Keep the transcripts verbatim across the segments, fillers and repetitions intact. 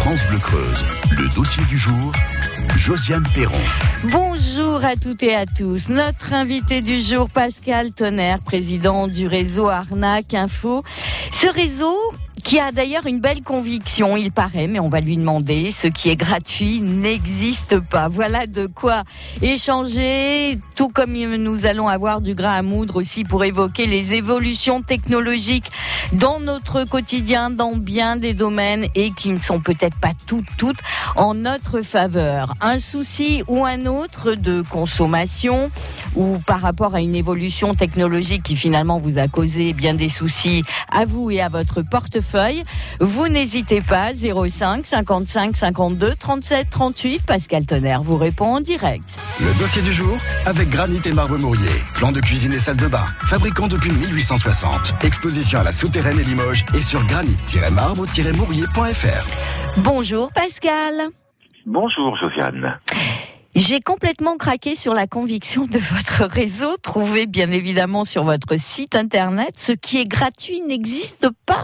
France Bleu Creuse, le dossier du jour, Josiane Perron. Bonjour à toutes et à tous. Notre invité du jour, Pascal Tonnerre, président du réseau Arnaque Info. Ce réseau qui a d'ailleurs une belle conviction, il paraît, mais on va lui demander, ce qui est gratuit n'existe pas. Voilà de quoi échanger, tout comme nous allons avoir du grain à moudre aussi pour évoquer les évolutions technologiques dans notre quotidien, dans bien des domaines et qui ne sont peut-être pas toutes, toutes en notre faveur. Un souci ou un autre de consommation ou par rapport à une évolution technologique qui finalement vous a causé bien des soucis à vous et à votre portefeuille. Vous n'hésitez pas, zéro cinq cinquante-cinq cinquante-deux trente-sept trente-huit. Pascal Tonnerre vous répond en direct. Le dossier du jour avec Granit et Marbre Mourier. Plan de cuisine et salle de bain. Fabricant depuis mille huit cent soixante. Exposition à la Souterraine et Limoges et sur granit tiret marbre tiret mourier point f r. Bonjour Pascal. Bonjour Josiane. J'ai complètement craqué sur la conviction de votre réseau, trouvé bien évidemment sur votre site internet. Ce qui est gratuit n'existe pas.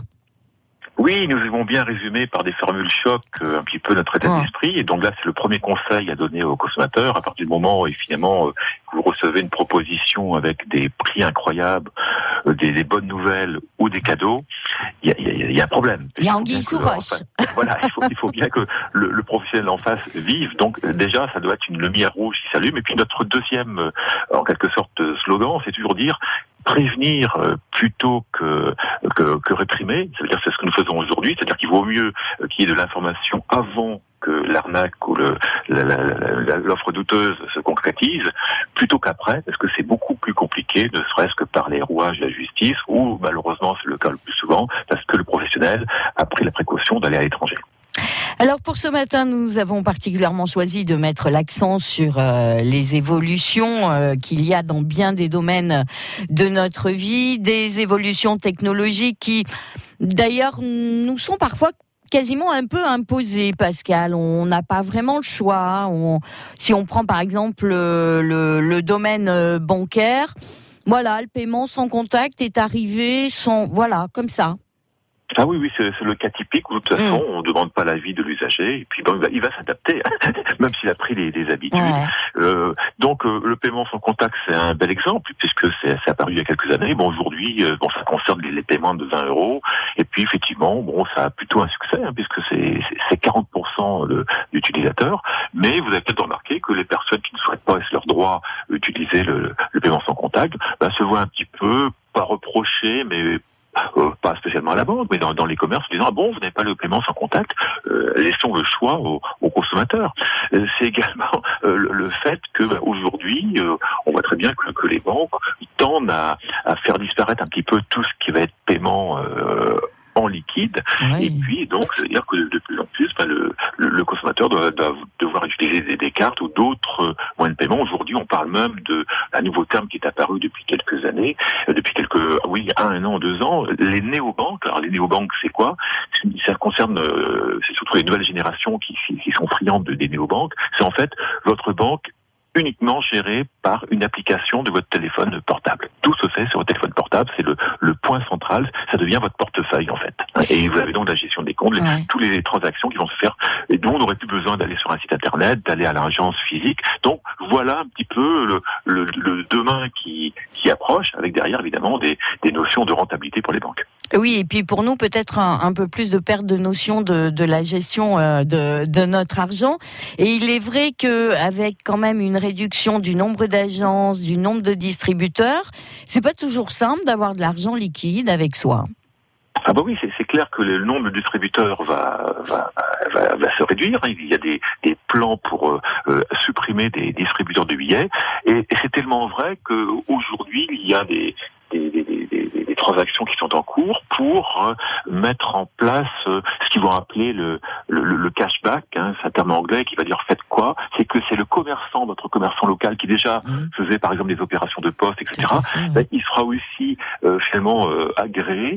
Oui, nous avons bien résumé par des formules choc euh, un petit peu notre état oh. d'esprit. Et donc là, c'est le premier conseil à donner aux consommateurs. À partir du moment où, finalement, euh, vous recevez une proposition avec des prix incroyables, euh, des, des bonnes nouvelles ou des cadeaux, il y a, y, a, y a un problème. Il y a anguille sous roche. Voilà, il faut, il faut bien que le, le professionnel en face vive. Donc euh, déjà, ça doit être une lumière rouge qui s'allume. Et puis notre deuxième, euh, en quelque sorte, slogan, c'est toujours dire prévenir euh, plutôt que, que que réprimer. Ça veut dire c'est ce que nous faisons aujourd'hui, c'est-à-dire qu'il vaut mieux euh, qu'il y ait de l'information avant que l'arnaque ou le, la, la, la, l'offre douteuse se concrétise, plutôt qu'après, parce que c'est beaucoup plus compliqué, ne serait-ce que par les rouages de la justice, ou malheureusement c'est le cas le plus souvent, parce que le professionnel a pris la précaution d'aller à l'étranger. Alors pour ce matin, nous avons particulièrement choisi de mettre l'accent sur euh, les évolutions euh, qu'il y a dans bien des domaines de notre vie, des évolutions technologiques qui, d'ailleurs, nous sont parfois quasiment un peu imposées, Pascal. On n'a pas vraiment le choix. On, si on prend par exemple le, le, le domaine bancaire, voilà, le paiement sans contact est arrivé, sans, voilà, comme ça. Ah oui, oui, c'est, c'est le cas typique où de toute façon, mmh. on ne demande pas l'avis de l'usager, et puis bon, il va, il va s'adapter, même s'il a pris les, les habitudes. Ouais. Euh, donc, euh, le paiement sans contact, c'est un bel exemple, puisque c'est, c'est apparu il y a quelques années. Bon, aujourd'hui, euh, bon, ça concerne les, les paiements de vingt euros, et puis effectivement, bon, ça a plutôt un succès, hein, puisque c'est, c'est, c'est quarante pour cent de, d'utilisateurs, mais vous avez peut-être remarqué que les personnes qui ne souhaitent pas, est-ce leur droit, utiliser le, le paiement sans contact, bah, se voient un petit peu, pas reprocher, mais Euh, pas spécialement à la banque, mais dans, dans les commerces, en disant ah bon, vous n'avez pas le paiement sans contact, euh, laissons le choix aux, aux consommateurs. Euh, c'est également euh, le, le fait que bah, aujourd'hui, euh, on voit très bien que, que les banques tendent à, à faire disparaître un petit peu tout ce qui va être paiement euh, en liquide, oui. Et puis donc c'est-à-dire que de plus en plus bah, le, le, le consommateur doit, doit devoir utiliser des, des cartes ou d'autres euh, moyens de paiement. Aujourd'hui, on parle même de un nouveau terme qui est apparu depuis quelques années, euh, depuis quelques oui un, un an, deux ans, les néobanques. Alors les néobanques, c'est quoi? Ça concerne euh, c'est surtout les nouvelles générations qui, qui, qui sont friandes de, des néobanques. C'est en fait votre banque uniquement géré par une application de votre téléphone portable. Tout se fait sur votre téléphone portable, c'est le, le point central, ça devient votre portefeuille en fait. Et vous avez donc la gestion des comptes, ouais. Toutes les transactions qui vont se faire, et dont on n'aurait plus besoin d'aller sur un site internet, d'aller à l'agence physique. Donc voilà un petit peu le, le, le demain qui, qui approche, avec derrière évidemment des, des notions de rentabilité pour les banques. Oui, et puis pour nous peut-être un, un peu plus de perte de notion de, de la gestion euh, de, de notre argent. Et il est vrai que avec quand même une réduction du nombre d'agences, du nombre de distributeurs, c'est pas toujours simple d'avoir de l'argent liquide avec soi. Ah bah oui, c'est, c'est clair que le nombre de distributeurs va va va, va se réduire. Il y a des, des plans pour euh, supprimer des distributeurs de billets, et, et c'est tellement vrai qu'aujourd'hui il y a des des, des, des, des, des transactions qui sont en cours pour euh, mettre en place euh, ce qu'ils vont appeler le, le, le cashback, hein, c'est un terme anglais qui va dire faites quoi, c'est que c'est le commerçant, votre commerçant local qui déjà mmh. faisait par exemple des opérations de poste, et cetera. Ben, il sera aussi euh, finalement euh, agréé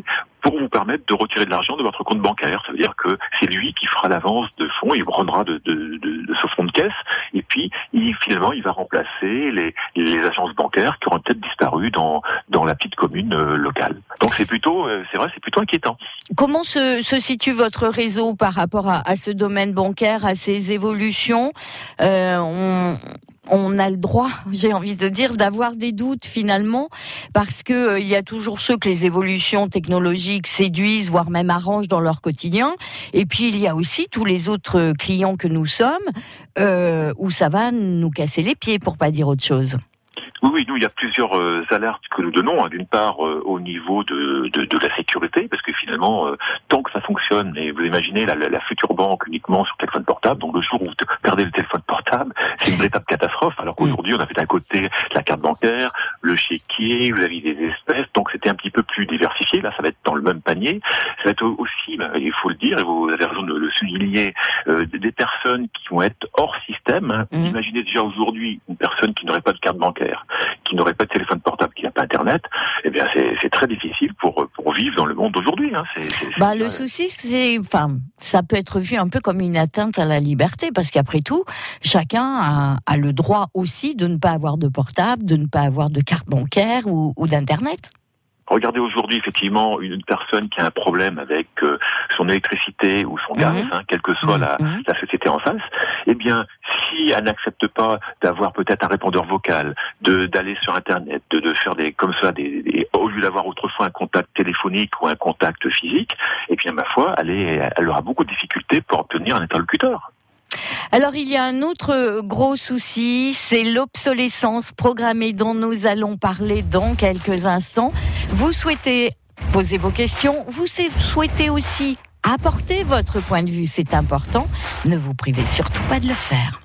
pour vous permettre de retirer de l'argent de votre compte bancaire. Ça veut dire que c'est lui qui fera l'avance de fonds, il prendra de, de, de, de ce fonds de caisse, et puis il, finalement il va remplacer les, les agences bancaires qui auront peut-être disparu dans, dans la petite commune euh, locale. Donc c'est plutôt, euh, c'est vrai, c'est plutôt inquiétant. Comment se, se situe votre réseau par rapport à, à ce domaine bancaire, à ces évolutions? euh, on... On a le droit, j'ai envie de dire, d'avoir des doutes finalement, parce que euh, il y a toujours ceux que les évolutions technologiques séduisent, voire même arrangent dans leur quotidien. Et puis il y a aussi tous les autres clients que nous sommes, euh, où ça va nous casser les pieds, pour pas dire autre chose. Oui, oui, nous, il y a plusieurs euh, alertes que nous donnons. Hein. D'une part, euh, au niveau de, de, de la sécurité, parce que finalement, euh, tant que ça fonctionne, et vous imaginez la, la, la future banque uniquement sur téléphone portable, donc le jour où vous perdez le téléphone portable, c'est une véritable catastrophe, alors qu'aujourd'hui, on avait d'un côté la carte bancaire, le chéquier, vous avez des espèces, donc c'était un petit peu plus diversifié. Là, ça va être dans le même panier. Ça va être aussi, ben, il faut le dire, et vous avez raison de le souligner, euh, des personnes qui vont être hors système. Hein. Mmh. Imaginez déjà aujourd'hui une personne qui n'aurait pas de carte bancaire, qui n'aurait pas de téléphone portable, qui n'a pas Internet, eh bien c'est, c'est très difficile pour pour vivre dans le monde d'aujourd'hui. Hein. C'est, c'est, bah c'est le souci, c'est, enfin, ça peut être vu un peu comme une atteinte à la liberté, parce qu'après tout, chacun a, a le droit aussi de ne pas avoir de portable, de ne pas avoir de carte bancaire ou, ou d'Internet. Regardez aujourd'hui effectivement une personne qui a un problème avec euh, son électricité ou son gaz, mmh. hein, quelle que soit mmh. la, la société en face, eh bien si elle n'accepte pas d'avoir peut-être un répondeur vocal, de d'aller sur Internet, de, de faire des comme ça, des, des, au lieu d'avoir autrefois un contact téléphonique ou un contact physique, eh bien ma foi, elle, est, elle aura beaucoup de difficultés pour obtenir un interlocuteur. Alors il y a un autre gros souci, c'est l'obsolescence programmée dont nous allons parler dans quelques instants. Vous souhaitez poser vos questions, vous souhaitez aussi apporter votre point de vue, c'est important. Ne vous privez surtout pas de le faire.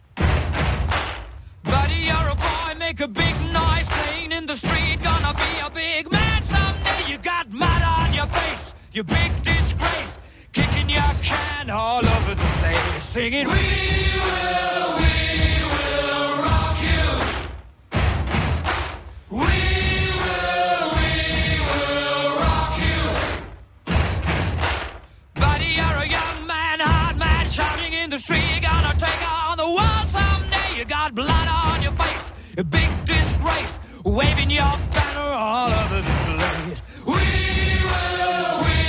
Buddy, you're a boy, make a big noise, playing in the street, gonna be a big man someday. You got mud on your face, you big disgrace. Kicking your can all over the place, singing, we will, we will rock you. We will, we will rock you. Buddy, you're a young man, hard man, shouting in the street, you're gonna take on the world someday. You got blood on your face, a big disgrace, waving your banner all over the place. We will, we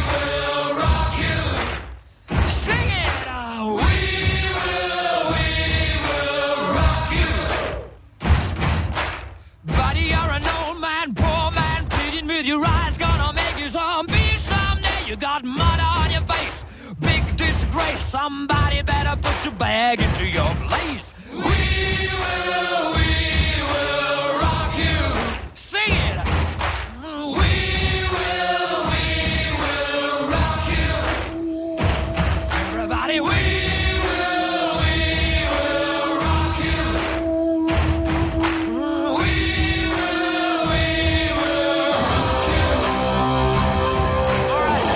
your eyes gonna make you zombie someday. You got mud on your face, big disgrace. Somebody better put your bag into your place. We will, we will rock you. Sing it. We will, we will rock you. Everybody, we will, we will rock you. We will, we will rock you. All right.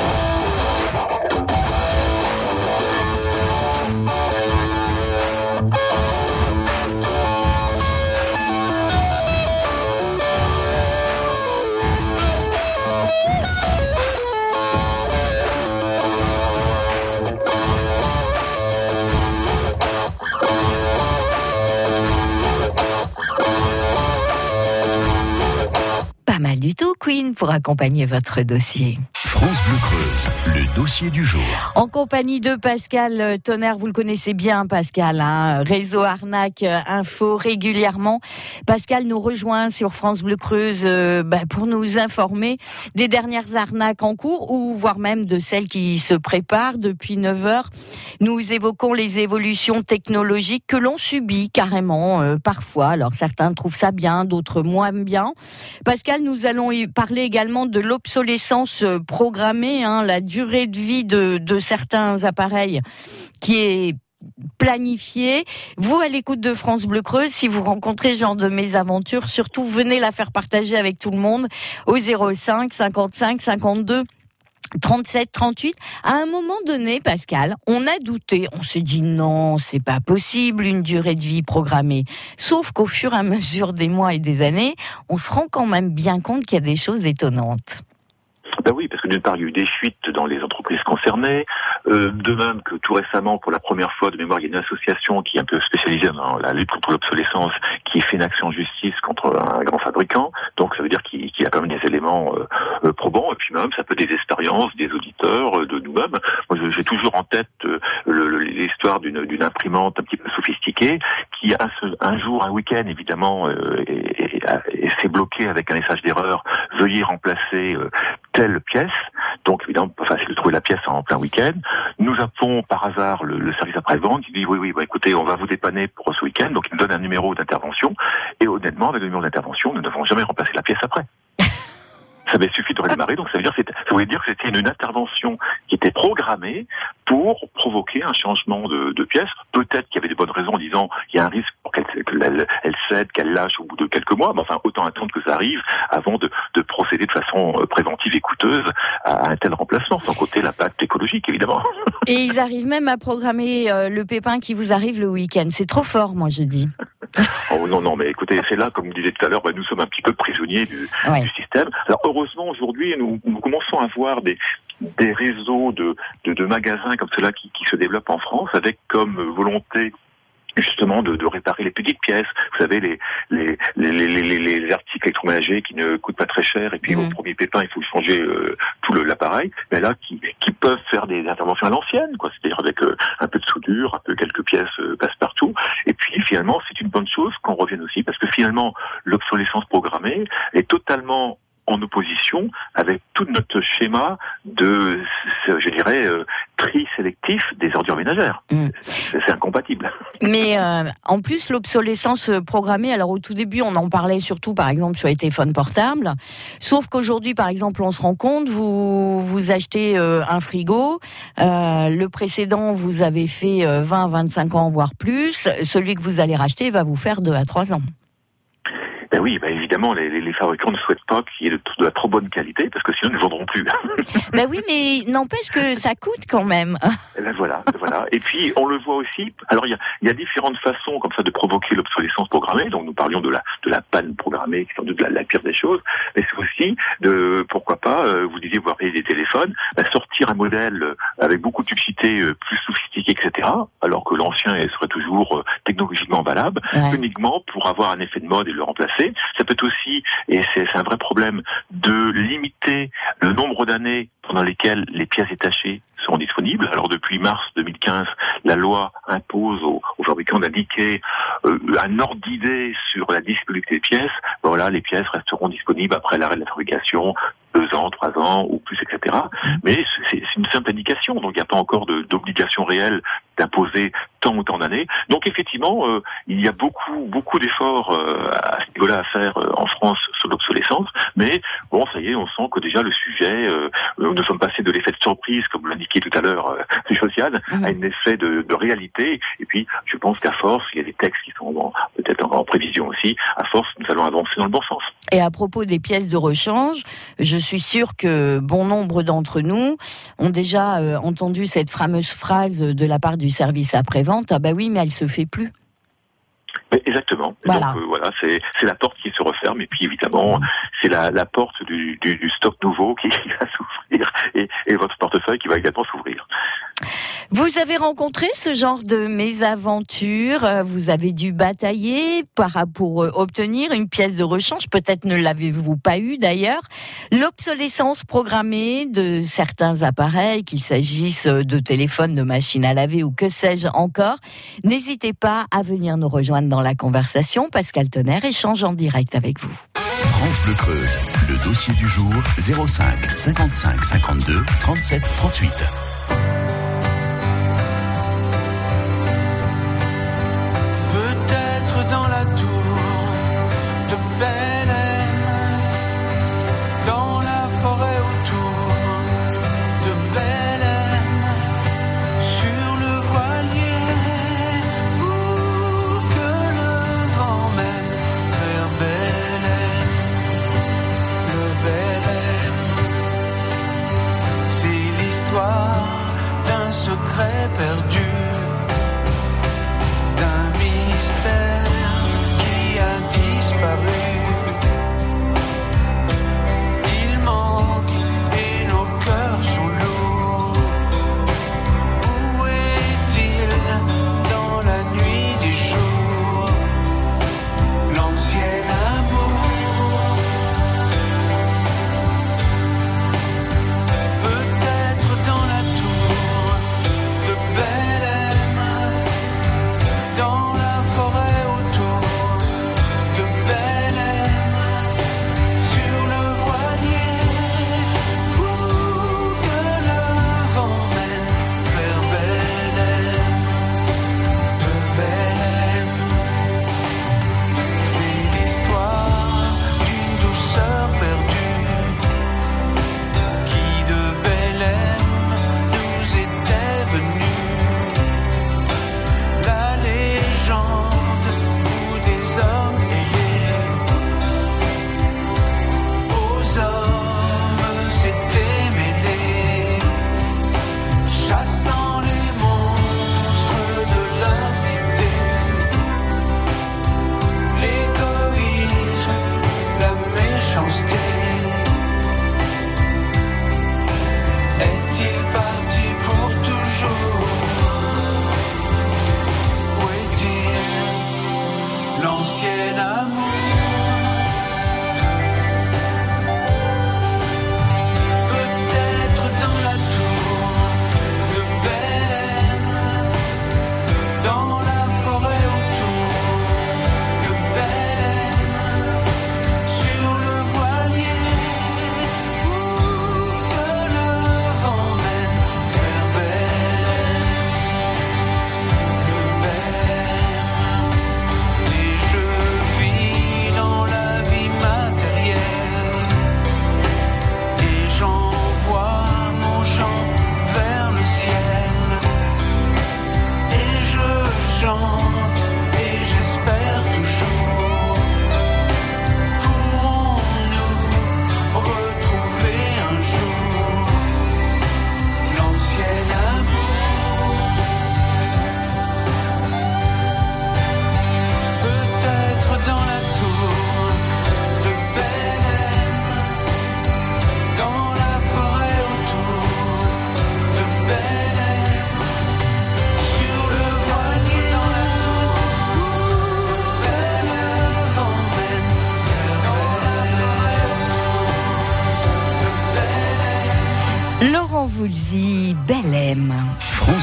Pas mal du tout, Queen, pour accompagner votre dossier. France Bleu Creuse, le dossier du jour. En compagnie de Pascal Tonnerre, vous le connaissez bien, Pascal, hein, réseau Arnaque Info régulièrement. Pascal nous rejoint sur France Bleu Creuse euh, bah, pour nous informer des dernières arnaques en cours ou voire même de celles qui se préparent. Depuis neuf heures, nous évoquons les évolutions technologiques que l'on subit carrément euh, parfois. Alors certains trouvent ça bien, d'autres moins bien. Pascal, nous allons y parler également de l'obsolescence programmée, hein, la durée de vie de, de certains appareils qui est planifiée. Vous, à l'écoute de France Bleu Creuse, si vous rencontrez ce genre de mésaventures, surtout venez la faire partager avec tout le monde au zéro cinq cinquante-cinq cinquante-deux trente-sept trente-huit. À un moment donné, Pascal, on a douté. On s'est dit non, c'est pas possible une durée de vie programmée. Sauf qu'au fur et à mesure des mois et des années, on se rend quand même bien compte qu'il y a des choses étonnantes. Ben oui, parce que d'une part, il y a eu des fuites dans les entreprises concernées. Euh, de même que tout récemment, pour la première fois de mémoire, il y a une association qui est un peu spécialisée dans la lutte contre l'obsolescence, qui fait une action en justice contre un grand fabricant. Donc ça veut dire qu'il, qu'il y a quand même des éléments euh, probants. Et puis même, ça peut être des expériences, des auditeurs, euh, de nous-mêmes. Moi, j'ai toujours en tête euh, le, l'histoire d'une, d'une imprimante un petit peu sophistiquée, qui un, un jour, un week-end, évidemment, euh, et, et, et s'est bloqué avec un message d'erreur. Veuillez remplacer euh, telle pièce. Donc évidemment, pas facile de trouver la pièce en plein week-end. Nous appelons par hasard le, le service après-vente qui dit oui, oui, bah, écoutez, on va vous dépanner pour ce week-end. Donc il nous donne un numéro d'intervention. Et honnêtement, avec le numéro d'intervention, nous n'avons jamais remplacé la pièce après. Ça avait suffi de redémarrer, donc ça veut dire, ça voulait dire que c'était une, une intervention qui était programmée pour provoquer un changement de, de pièce. Peut-être qu'il y avait des bonnes raisons en disant il y a un risque pour qu'elle, qu'elle elle cède, qu'elle lâche au bout de quelques mois, mais enfin autant attendre que ça arrive avant de, de procéder de façon préventive et coûteuse à un tel remplacement, sans compter l'impact écologique évidemment. Et ils arrivent même à programmer euh, le pépin qui vous arrive le week-end. C'est trop fort, moi je dis. Oh non, non, mais écoutez, c'est là, comme je disais tout à l'heure, bah, nous sommes un petit peu prisonniers du, ouais. du système. Alors heureusement, aujourd'hui, nous, nous commençons à voir des, des réseaux de, de, de magasins comme ceux-là qui, qui se développent en France, avec comme volonté justement de, de réparer les petites pièces, vous savez, les les les les, les, les articles électroménagers qui ne coûtent pas très cher, et puis mmh. au premier pépin il faut changer euh, tout le, l'appareil, mais là qui qui peuvent faire des interventions à l'ancienne, quoi, c'est-à-dire avec euh, un peu de soudure, un peu quelques pièces euh, passe-partout, et puis finalement c'est une bonne chose qu'on revienne aussi, parce que finalement l'obsolescence programmée est totalement en opposition avec tout notre schéma de, je dirais, euh, tri sélectif des ordures ménagères. Mmh. C'est, c'est incompatible. Mais euh, en plus, l'obsolescence programmée, alors au tout début, on en parlait surtout, par exemple, sur les téléphones portables. Sauf qu'aujourd'hui, par exemple, on se rend compte, vous, vous achetez euh, un frigo, euh, le précédent, vous avez fait euh, vingt à vingt-cinq ans, voire plus. Celui que vous allez racheter va vous faire deux à trois ans. Ben oui, ben évidemment, les, les fabricants ne souhaitent pas qu'il y ait de, de la trop bonne qualité, parce que sinon ils ne vendront plus. Ben oui, mais n'empêche que ça coûte quand même. Et ben voilà, voilà. Et puis on le voit aussi. Alors il y a, il y a différentes façons comme ça de provoquer l'obsolescence programmée. Donc nous parlions de la de la panne programmée, qui est sans doute la, la pire des choses. Mais c'est aussi de, pourquoi pas, euh, vous disiez vous avez des téléphones, ben, sortir un modèle avec beaucoup de publicité, euh, plus sophistiqué, et cetera. Alors que l'ancien serait toujours euh, technologiquement valable, ouais. uniquement pour avoir un effet de mode et le remplacer. Ça peut être aussi, et c'est, c'est un vrai problème, de limiter le nombre d'années pendant lesquelles les pièces détachées sont disponibles. Alors depuis mars deux mille quinze, la loi impose aux, aux fabricants d'indiquer euh, un ordre d'idée sur la disponibilité des pièces. Voilà, les pièces resteront disponibles après l'arrêt de la fabrication, deux ans, trois ans ou plus, et cetera. Mais c'est, c'est une simple indication, donc il n'y a pas encore de, d'obligation réelle d'imposer tant ou tant d'années. Donc effectivement, euh, il y a beaucoup, beaucoup d'efforts euh, à ce niveau-là à faire euh, en France sur l'obsolescence, mais bon, ça y est, on sent que déjà le sujet, euh, nous sommes passés de l'effet de surprise, comme vous l'indiquiez tout à l'heure, euh, du social, mmh. à un effet de, de réalité. Et puis, je pense qu'à force, il y a des textes qui sont en, peut-être en, en prévision aussi, à force, nous allons avancer dans le bon sens. Et à propos des pièces de rechange, je suis sûre que bon nombre d'entre nous ont déjà euh, entendu cette fameuse phrase de la part du service après-vente, ah bah oui, mais elle se fait plus. Exactement. Voilà. Donc euh, voilà, c'est c'est la porte qui se referme, et puis évidemment c'est la la porte du du, du stock nouveau qui, qui va s'ouvrir, et, et votre portefeuille qui va également s'ouvrir. Vous avez rencontré ce genre de mésaventure, vous avez dû batailler pour obtenir une pièce de rechange, peut-être ne l'avez-vous pas eu d'ailleurs. L'obsolescence programmée de certains appareils, qu'il s'agisse de téléphones, de machines à laver ou que sais-je encore, n'hésitez pas à venir nous rejoindre dans la conversation. Pascal Tonnerre échange en direct avec vous. France Bleu Creuse, le dossier du jour, zéro cinq cinquante-cinq cinquante-deux trente-sept trente-huit. Dans la tour de Bethléem, dans la forêt autour de Bethléem, sur le voilier, où que le vent mène vers Bethléem, le Bethléem, c'est l'histoire d'un secret perdu. Il manque et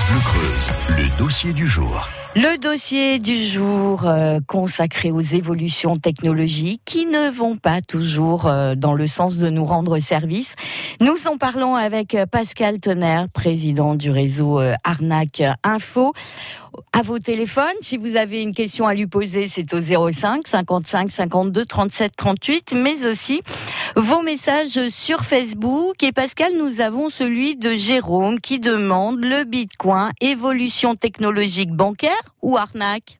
France Bleu Creuse, le dossier du jour. Le dossier du jour euh, consacré aux évolutions technologiques qui ne vont pas toujours euh, dans le sens de nous rendre service. Nous en parlons avec Pascal Tonnerre, président du réseau euh, Arnaque Info. À vos téléphones, si vous avez une question à lui poser, c'est au zéro cinq cinquante-cinq cinquante-deux trente-sept trente-huit, mais aussi vos messages sur Facebook. Et Pascal, nous avons celui de Jérôme qui demande le Bitcoin, évolution technologique bancaire ou arnaque?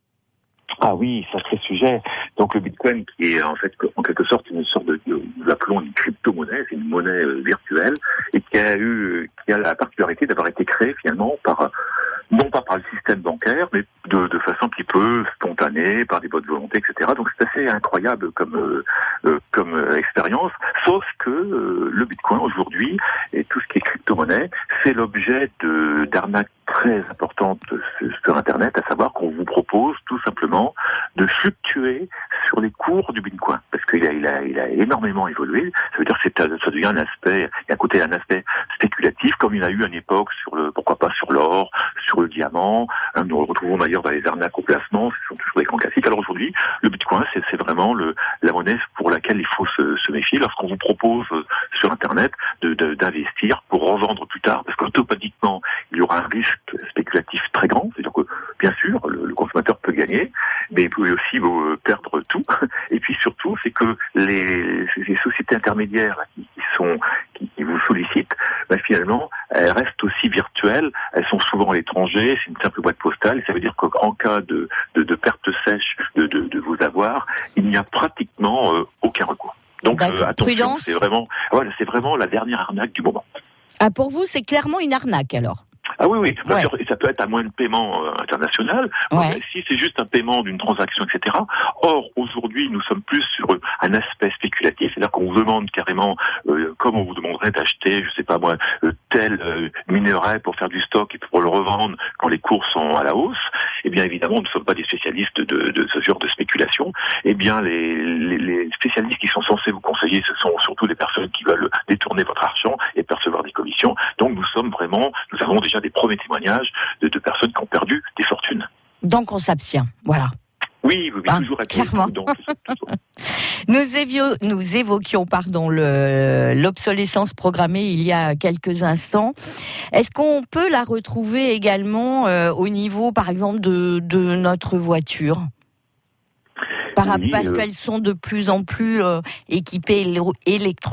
Ah oui, sacré sujet. Donc le Bitcoin, qui est en fait en quelque sorte une sorte de, nous appelons une crypto-monnaie, c'est une monnaie euh, virtuelle et qui a eu, qui a la particularité d'avoir été créée finalement par, non pas par le système bancaire, mais de, de façon un petit peu spontanée, par des bonnes volontés, et cetera. Donc c'est assez incroyable comme euh, euh, comme euh, expérience. Sauf que euh, le Bitcoin aujourd'hui et tout ce qui est crypto-monnaie, c'est l'objet de d'arnaques très importantes sur Internet, à savoir qu'on vous propose tout simplement de fluctuer sur les cours du Bitcoin, parce qu'il a, il a, il a énormément évolué. Ça veut dire que c'est, ça devient un aspect, et à côté un aspect spéculatif, comme il y a eu à une époque sur le, pourquoi pas sur l'or, sur le diamant. Hein, nous le retrouvons d'ailleurs dans les arnaques au placement, ce sont toujours des grands classiques. Alors aujourd'hui, le Bitcoin, c'est, c'est vraiment le, la monnaie pour laquelle il faut se, se méfier lorsqu'on vous propose sur Internet de, de, d'investir pour revendre plus tard, parce qu'automatiquement, il y aura un risque spéculatif très grand. C'est-à-dire que, bien sûr, le, le consommateur peut gagner, mais il peut aussi euh, perdre tout. Et puis surtout, c'est que les, les sociétés intermédiaires qui, qui sont qui, qui vous sollicitent, ben, finalement, elles restent aussi virtuelles. Elles sont souvent à l'étranger. C'est une simple boîte postale. Et ça veut dire qu'en cas de, de, de perte sèche de, de, de vos avoirs, il n'y a pratiquement euh, aucun recours. Donc euh, attention, prudence. c'est vraiment, voilà, c'est vraiment la dernière arnaque du moment. Ah, pour vous, c'est clairement une arnaque alors? Ah oui, oui, bien ouais. sûr, ça peut être à moins de paiement euh, international, ouais. si c'est juste un paiement d'une transaction, et cetera. Or, aujourd'hui, nous sommes plus sur un aspect spéculatif, c'est-à-dire qu'on vous demande carrément, euh, comme on vous demanderait d'acheter, je sais pas moi, euh, tel euh, minerai pour faire du stock et pour le revendre quand les cours sont à la hausse. Eh bien, évidemment, nous ne sommes pas des spécialistes de, de ce genre de spéculation. Eh bien, les, les, les spécialistes qui sont censés vous conseiller, ce sont surtout des personnes qui veulent détourner votre argent et percevoir des commissions. Donc, nous sommes vraiment, nous avons déjà des premiers témoignages de, de personnes qui ont perdu des fortunes. Donc on s'abstient, voilà. Oui, oui, ah, toujours être clairement. Donc, nous, évio- nous évoquions pardon, le, l'obsolescence programmée il y a quelques instants. Est-ce qu'on peut la retrouver également euh, au niveau, par exemple, de, de notre voiture ? Par, oui, parce euh... qu'elles sont de plus en plus euh, équipées éle- électroniquement ?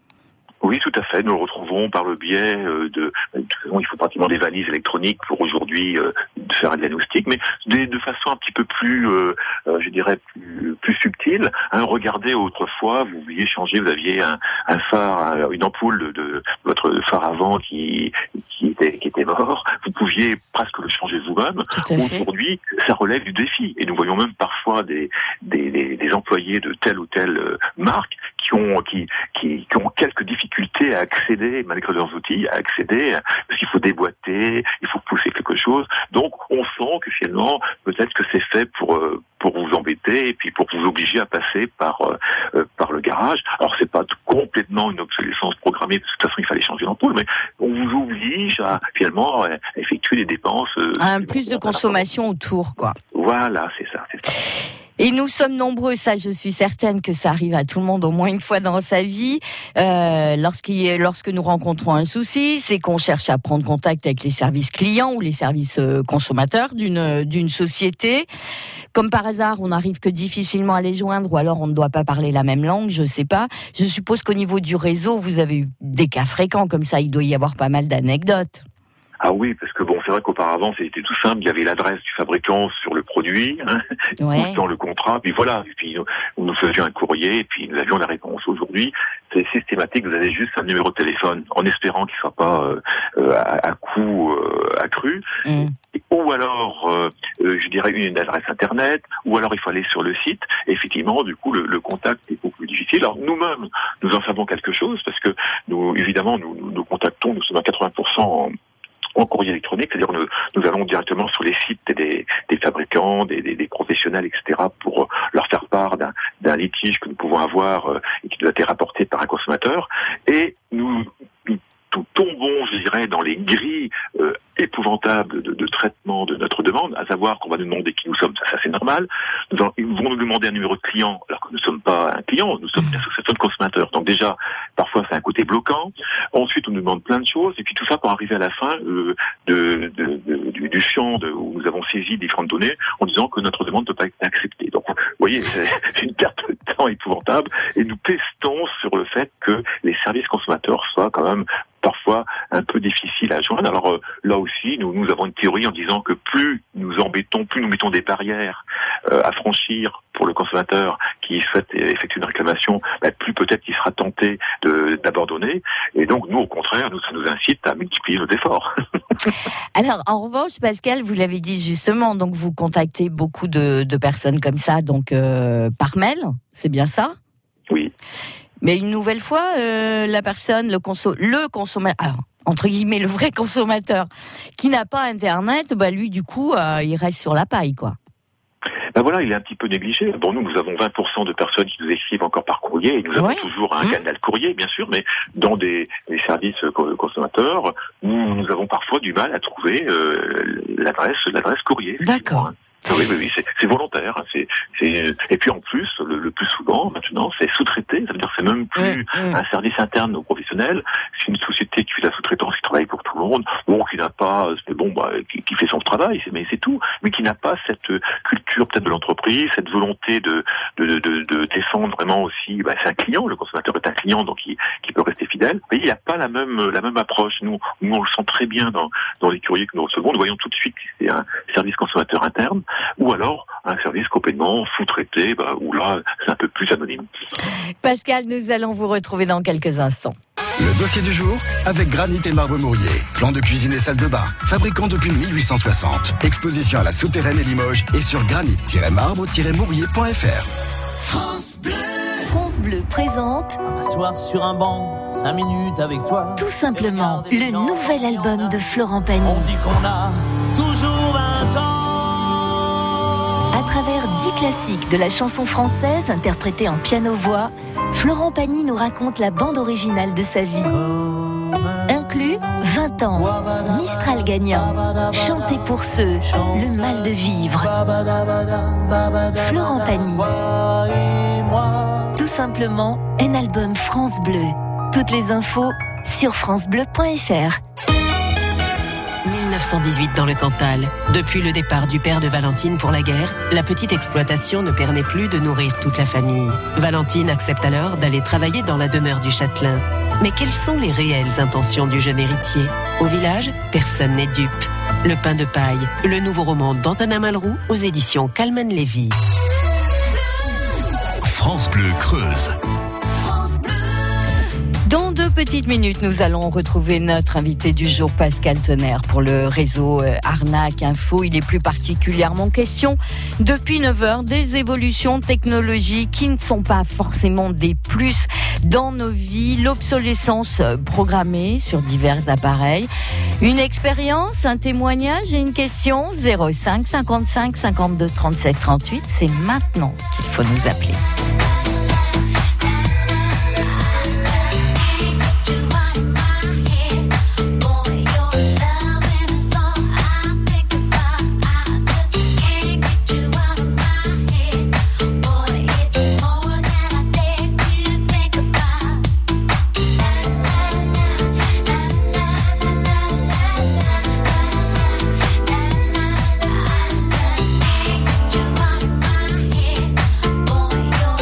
Oui, tout à fait. Nous le retrouvons par le biais de... De toute façon, il faut pratiquement des valises électroniques pour aujourd'hui euh, faire un diagnostic, mais de, de façon un petit peu plus, euh, euh, je dirais, plus, plus subtile. Hein, regardez, autrefois, vous vouliez changer, vous aviez un, un phare, une ampoule de, de votre phare avant qui, qui, était, qui était mort. Vous pouviez presque le changer vous-même. Aujourd'hui, ça relève du défi. Et nous voyons même parfois des, des, des, des employés de telle ou telle marque qui ont, qui, qui, qui ont quelques difficultés à accéder, malgré leurs outils, à accéder, parce qu'il faut déboîter, il faut pousser quelque chose. Donc, on sent que finalement, peut-être que c'est fait pour pour vous embêter et puis pour vous obliger à passer par euh, par le garage. Alors, c'est pas complètement une obsolescence programmée, parce que de toute façon, il fallait changer l'ampoule, mais on vous oblige à finalement à effectuer des dépenses. Euh, un plus de consommation autour, quoi. Voilà, c'est ça, c'est ça. Et nous sommes nombreux, ça je suis certaine que ça arrive à tout le monde au moins une fois dans sa vie, euh, lorsqu'il, lorsque nous rencontrons un souci, c'est qu'on cherche à prendre contact avec les services clients ou les services consommateurs d'une, d'une société. Comme par hasard, on n'arrive que difficilement à les joindre, ou alors on ne doit pas parler la même langue, je sais pas. Je suppose qu'au niveau du réseau, vous avez eu des cas fréquents comme ça, il doit y avoir pas mal d'anecdotes. Ah oui, parce que bon, c'est vrai qu'auparavant, c'était tout simple. Il y avait l'adresse du fabricant sur le produit, hein, ouais. dans le contrat, puis voilà. Et puis, nous, nous faisions un courrier, et puis nous avions la réponse. Aujourd'hui, c'est systématique. Vous avez juste un numéro de téléphone, en espérant qu'il soit pas euh, à, à coût euh, accru. Mm. Ou alors, euh, je dirais, une adresse Internet, ou alors il faut aller sur le site. Et effectivement, du coup, le, le contact est beaucoup plus difficile. Alors, nous-mêmes, nous en savons quelque chose, parce que nous, évidemment, nous, nous, nous contactons, nous sommes à quatre-vingts pour cent en en courrier électronique, c'est-à-dire nous, nous allons directement sur les sites des, des fabricants, des, des, des professionnels, et cetera, pour leur faire part d'un, d'un litige que nous pouvons avoir euh, et qui doit être rapporté par un consommateur. Et nous, nous nous tombons, je dirais, dans les grilles euh, épouvantables de, de traitement de notre demande, à savoir qu'on va nous demander qui nous sommes, ça, ça c'est normal. Nous allons, ils vont nous demander un numéro de client, alors que nous ne sommes pas un client, nous sommes une association de consommateurs. Donc déjà, parfois c'est un côté bloquant. Ensuite, on nous demande plein de choses, et puis tout ça pour arriver à la fin euh, de, de, de, du, du champ de, où nous avons saisi différentes données en disant que notre demande ne peut pas être acceptée. Donc, vous voyez, c'est une perte de temps épouvantable, et nous testons sur le fait que les services consommateurs soient quand même parfois un peu difficile à joindre. Alors euh, là aussi, nous, nous avons une théorie en disant que plus nous embêtons, plus nous mettons des barrières euh, à franchir pour le consommateur qui souhaite effectuer une réclamation, bah, plus peut-être qu'il sera tenté de, d'abandonner. Et donc nous, au contraire, nous, ça nous incite à multiplier nos efforts. Alors, en revanche, Pascal, vous l'avez dit justement, donc vous contactez beaucoup de, de personnes comme ça, donc euh, par mail, c'est bien ça ? Oui. Mais une nouvelle fois, euh, la personne, le, conso- le consommateur, entre guillemets, le vrai consommateur, qui n'a pas Internet, bah lui, du coup, euh, il reste sur la paille, quoi. Ben voilà, il est un petit peu négligé. Bon, nous, nous avons vingt pour cent de personnes qui nous écrivent encore par courrier, et nous avons ouais. toujours un mmh. canal courrier, bien sûr, mais dans des, des services consommateurs, nous, nous avons parfois du mal à trouver euh, l'adresse, l'adresse courrier. D'accord. Oui, oui, oui, c'est, c'est volontaire. C'est, c'est, et puis en plus, le, le plus souvent, maintenant, c'est sous-traité. Ça veut dire que c'est même plus mmh, mmh. un service interne aux professionnels. C'est une société qui fait la sous-traitance, qui travaille pour tout le monde, bon, qui n'a pas, c'est bon, bah, qui, qui fait son travail, c'est, mais c'est tout, mais qui n'a pas cette culture peut-être de l'entreprise, cette volonté de, de, de, de, de défendre vraiment aussi. Bah, c'est un client, le consommateur est un client, donc il, qui peut rester fidèle. Vous voyez, il n'y a pas la même, la même approche. Nous, nous, on le sent très bien dans, dans les courriers que nous recevons. Nous voyons tout de suite que c'est un service consommateur interne, ou alors un service complètement sous-traité, bah, où là, c'est un peu plus anonyme. Pascal, nous allons vous retrouver dans quelques instants. Le dossier du jour avec Granit et Marbre Mourier. Plan de cuisine et salle de bain. Fabricant depuis mille huit cent soixante. Exposition à la Souterraine et Limoges et sur granit tiret marbre tiret mourier point f r. France Bleu. France Bleu présente M'asseoir sur un banc, cinq minutes avec toi. Tout simplement le nouvel album de Florent Pagny. On dit qu'on a toujours vingt ans. À travers dix classiques de la chanson française interprétés en piano-voix, Florent Pagny nous raconte la bande originale de sa vie. Inclus vingt ans, Mistral gagnant, Chanter pour ceux, Le mal de vivre. Florent Pagny. Tout simplement, un album France Bleu. Toutes les infos sur francebleu point f r. dix-neuf cent dix-huit dans le Cantal. Depuis le départ du père de Valentine pour la guerre, la petite exploitation ne permet plus de nourrir toute la famille. Valentine accepte alors d'aller travailler dans la demeure du châtelain. Mais quelles sont les réelles intentions du jeune héritier ? Au village, personne n'est dupe. Le pain de paille, le nouveau roman d'Antonin Malroux aux éditions Calman Lévy. France Bleu Creuse. Dans deux petites minutes, nous allons retrouver notre invité du jour, Pascal Tonnerre, pour le réseau Arnaque Info. Il est plus particulièrement question, depuis neuf heures, des évolutions technologiques qui ne sont pas forcément des plus dans nos vies. L'obsolescence programmée sur divers appareils. Une expérience, un témoignage et une question. zéro cinq cinquante-cinq cinquante-deux trente-sept trente-huit. C'est maintenant qu'il faut nous appeler. Boy, you're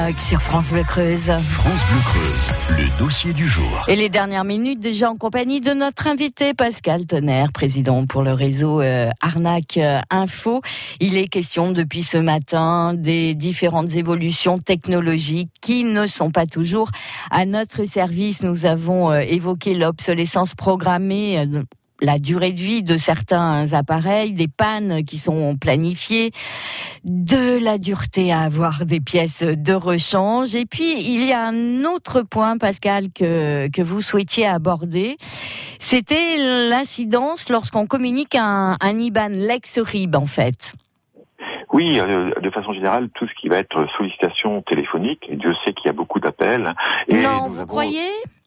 dialogue sur France Bleu Creuse. France Bleu Creuse, le dossier du jour. Et les dernières minutes déjà en compagnie de notre invité Pascal Tonnerre, président pour le réseau euh, Arnaque euh, Info. Il est question depuis ce matin des différentes évolutions technologiques qui ne sont pas toujours à notre service. Nous avons euh, évoqué l'obsolescence programmée, euh, la durée de vie de certains appareils, des pannes qui sont planifiées, de la dureté à avoir des pièces de rechange. Et puis, il y a un autre point, Pascal, que, que vous souhaitiez aborder. C'était l'incidence lorsqu'on communique un, un I B A N, l'ex-R I B en fait. Oui, euh, de façon générale, tout ce qui va être sollicitation téléphonique, et Dieu sait qu'il y a beaucoup d'appels. Et non, vous avons... croyez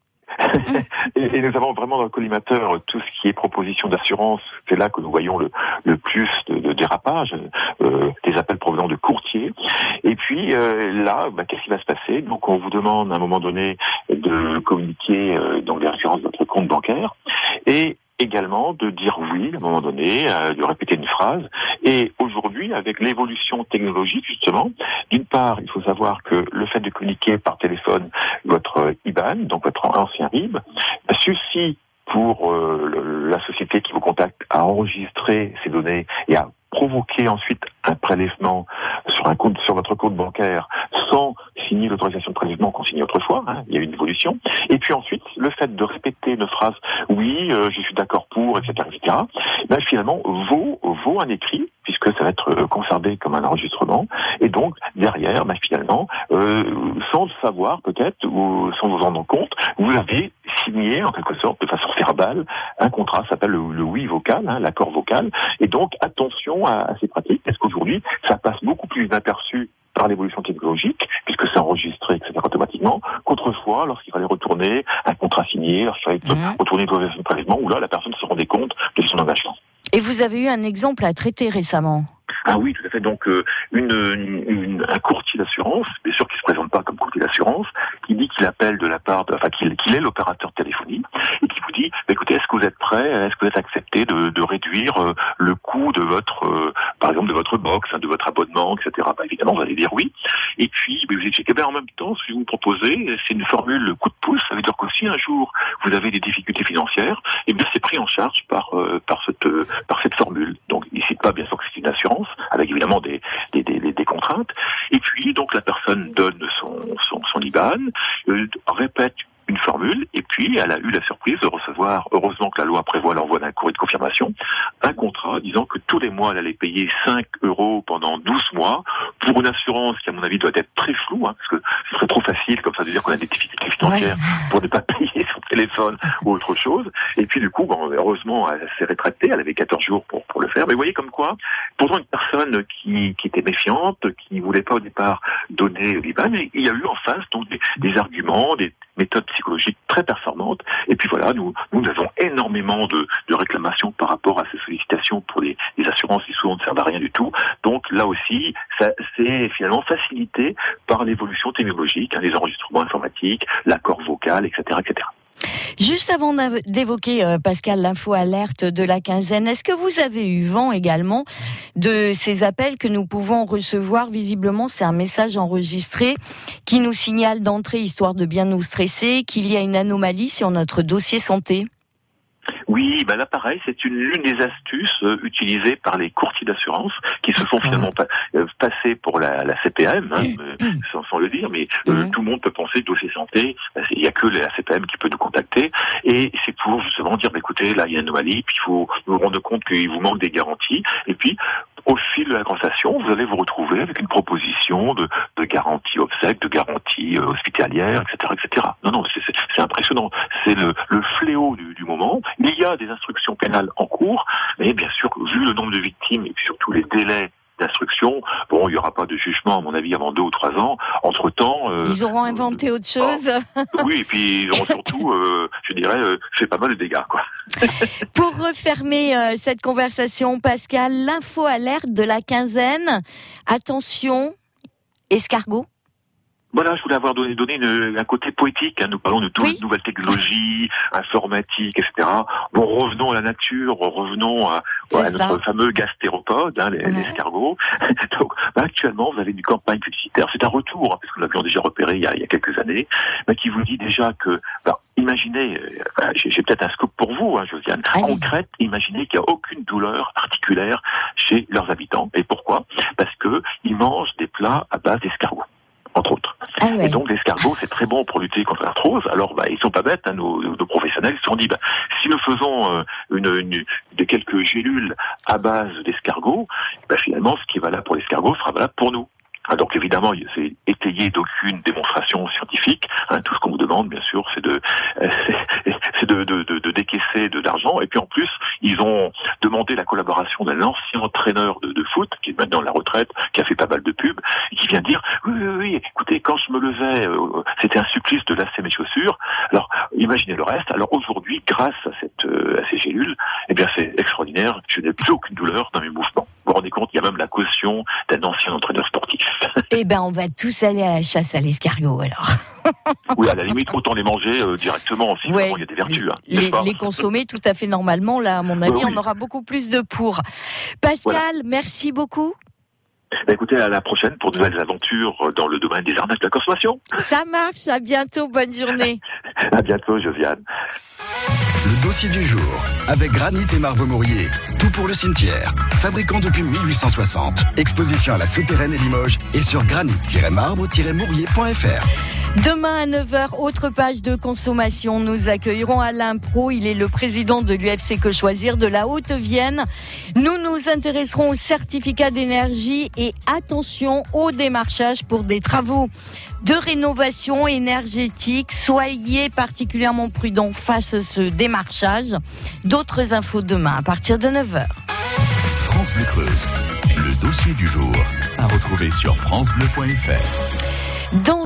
et, et nous avons vraiment dans le collimateur tout ce qui est proposition d'assurance. C'est là que nous voyons le, le plus de, de dérapage, euh, des appels provenant de courtiers. Et puis euh, là, bah, qu'est-ce qui va se passer? Donc on vous demande à un moment donné de communiquer euh, dans les références de votre compte bancaire et également de dire oui à un moment donné, euh, de répéter une phrase. Et aujourd'hui, avec l'évolution technologique justement, d'une part, il faut savoir que le fait de communiquer par téléphone votre I B A N, donc votre ancien R I B, suffit pour euh, le, la société qui vous contacte à enregistrer ces données et à provoquer ensuite un prélèvement sur un compte, sur votre compte bancaire sans signer l'autorisation de prélèvement qu'on signait autrefois, hein, il y a eu une évolution. Et puis ensuite, le fait de répéter une phrase « oui, euh, je suis d'accord pour », et cetera, et cetera, ben finalement vaut, vaut un écrit, puisque ça va être conservé comme un enregistrement. Et donc, derrière, ben finalement, euh, sans le savoir peut-être, ou sans vous en rendre compte, vous avez signé, en quelque sorte, de façon verbale, un contrat, ça s'appelle le, le oui vocal, hein, l'accord vocal. Et donc, attention à, à ces pratiques, parce qu'aujourd'hui, ça passe beaucoup plus inaperçu par l'évolution technologique, puisque c'est enregistré, et cetera, automatiquement, qu'autrefois, lorsqu'il fallait retourner un contrat signé, lorsqu'il fallait mmh. retourner une autorisation de prélèvement, où là, la personne se rendait compte de son engagement. Et vous avez eu un exemple à traiter récemment? Ah oui, tout à fait. Donc, euh, une, une, une, un courtier d'assurance, bien sûr qui se présente pas comme courtier d'assurance, qui dit qu'il appelle de la part, de, enfin qu'il, qu'il est l'opérateur téléphonique et qui vous dit, bah, écoutez, est-ce que vous êtes prêt, est-ce que vous êtes accepté de, de réduire euh, le coût de votre, euh, par exemple, de votre box, hein, de votre abonnement, et cetera. Bah, évidemment, vous allez dire oui. Et puis, bah, vous expliquez, ben en même temps, ce que vous me proposez, c'est une formule coup de pouce. Ça veut dire qu'aussi un jour vous avez des difficultés financières, et bien c'est pris en charge par euh, par cette euh, par cette formule. Donc, il ne cite pas bien sûr que c'est une assurance, avec évidemment des, des, des, des contraintes. Et puis, donc, la personne donne son, son, son I B A N, euh, répète une formule, et puis elle a eu la surprise de recevoir, heureusement que la loi prévoit l'envoi d'un courrier de confirmation, un contrat disant que tous les mois elle allait payer cinq euros pendant douze mois pour une assurance qui à mon avis doit être très floue, hein, parce que ce serait trop facile comme ça de dire qu'on a des difficultés financières ouais. pour ne pas payer son téléphone ou autre chose. Et puis du coup, bon, heureusement elle s'est rétractée, elle avait quatorze jours pour, pour le faire. Mais vous voyez comme quoi, pourtant une personne qui, qui était méfiante, qui ne voulait pas au départ donner l'I B A N, mais il y a eu en face donc des, des arguments, des méthodes psychologiques très performantes. Et puis voilà, nous, nous avons énormément de, de réclamations par rapport à ces sollicitations pour des, des assurances qui souvent ne servent à rien du tout. Donc là aussi, ça, c'est finalement facilité par l'évolution technologique, hein, les enregistrements informatiques, l'accord vocal, et cetera, et cetera. Juste avant d'évoquer, euh, Pascal, l'info alerte de la quinzaine, est-ce que vous avez eu vent également de ces appels que nous pouvons recevoir? Visiblement, c'est un message enregistré qui nous signale d'entrée, histoire de bien nous stresser, qu'il y a une anomalie sur notre dossier santé. Oui, ben là pareil, c'est une l'une des astuces euh, utilisées par les courtiers d'assurance qui se font finalement pa- euh, passer pour la, la C P M, hein, euh, sans, sans le dire, mais euh, mmh. tout le monde peut penser dossier santé. Il y a que la C P M qui peut nous contacter, et c'est pour justement dire, bah, écoutez, là il y a une anomalie, puis il faut vous rendre compte qu'il vous manque des garanties, et puis au fil de la conversation, vous allez vous retrouver avec une proposition de, de garantie obsèque, de garantie euh, hospitalière, et cetera, et cetera. Non, non, c'est, c'est, c'est impressionnant. C'est le, le fléau du, du moment. Il y a des instructions pénales en cours, mais bien sûr, vu le nombre de victimes et surtout les délais d'instruction, bon, il n'y aura pas de jugement, à mon avis, avant deux ou trois ans. Entre-temps... Euh, ils auront inventé euh, autre chose. Oh, oui, et puis ils auront surtout, euh, je dirais, euh, fait pas mal de dégâts, quoi. Pour refermer euh, cette conversation, Pascal, l'info alerte de la quinzaine. Attention, escargot. Voilà, je voulais avoir donné, donné une, un côté poétique. Hein. Nous parlons de toutes les oui. nouvelles technologies, informatiques, et cetera. Bon, revenons à la nature, revenons à, à notre fameux gastéropode, hein, les, ouais. l'escargot. Donc, bah, actuellement, vous avez une campagne publicitaire. C'est un retour, hein, parce que nous l'avions déjà repéré il y a, il y a quelques années, mais qui vous dit déjà que, bah, imaginez, euh, j'ai, j'ai peut-être un scoop pour vous, hein, Josiane. Allez. En Crète, imaginez qu'il n'y a aucune douleur articulaire chez leurs habitants. Et pourquoi ? Parce que ils mangent des plats à base d'escargot, entre autres. Ah ouais. Et donc l'escargot, c'est très bon pour lutter contre l'arthrose. Alors, bah, ils sont pas bêtes, hein, nos, nos professionnels. Ils se sont dit, bah, si nous faisons euh, une, une, de quelques gélules à base d'escargot, bah, finalement, ce qui est valable pour l'escargot sera valable pour nous. Ah, donc évidemment, c'est étayé d'aucune démonstration scientifique. Hein, tout ce qu'on vous demande, bien sûr, c'est de, euh, c'est, c'est de, de, de, de décaisser de l'argent. Et puis en plus, ils ont demandé la collaboration d'un ancien entraîneur de, de foot, qui est maintenant à la retraite, qui a fait pas mal de pubs, et qui vient dire oui, oui, oui, écoutez, quand je me levais, euh, c'était un supplice de lasser mes chaussures. Alors, imaginez le reste. Alors aujourd'hui, grâce à cette, euh, à ces gélules, eh bien, c'est extraordinaire. Je n'ai plus aucune douleur dans mes mouvements. Vous vous rendez compte, il y a même la caution d'un ancien entraîneur sportif. Eh ben, on va tous aller à la chasse à l'escargot, alors. Oui, à la limite, autant les manger euh, directement, si ouais, vraiment il y a des vertus. Hein, les, les consommer tout à fait normalement, là, à mon avis, oui. on aura beaucoup plus de pour. Pascal, voilà. Merci beaucoup. Bah, écoutez, à la prochaine pour de nouvelles aventures dans le domaine des arnaques de la consommation. Ça marche, à bientôt, bonne journée. À bientôt, Josiane. Le dossier du jour, avec Granit et Marbre Mourier. Tout pour le cimetière. Fabricant depuis mille huit cent soixante. Exposition à la Souterraine et Limoges et sur granit tiret marbre tiret mourier point f r. Demain à neuf heures, autre page de consommation. Nous accueillerons Alain Pro. Il est le président de l'U F C Que Choisir de la Haute-Vienne. Nous nous intéresserons au certificat d'énergie et attention au démarchage pour des travaux de rénovation énergétique. Soyez particulièrement prudents face à ce démarchage. D'autres infos demain à partir de neuf heures. France Bleu Creuse, le dossier du jour à retrouver sur francebleu point f r. Dans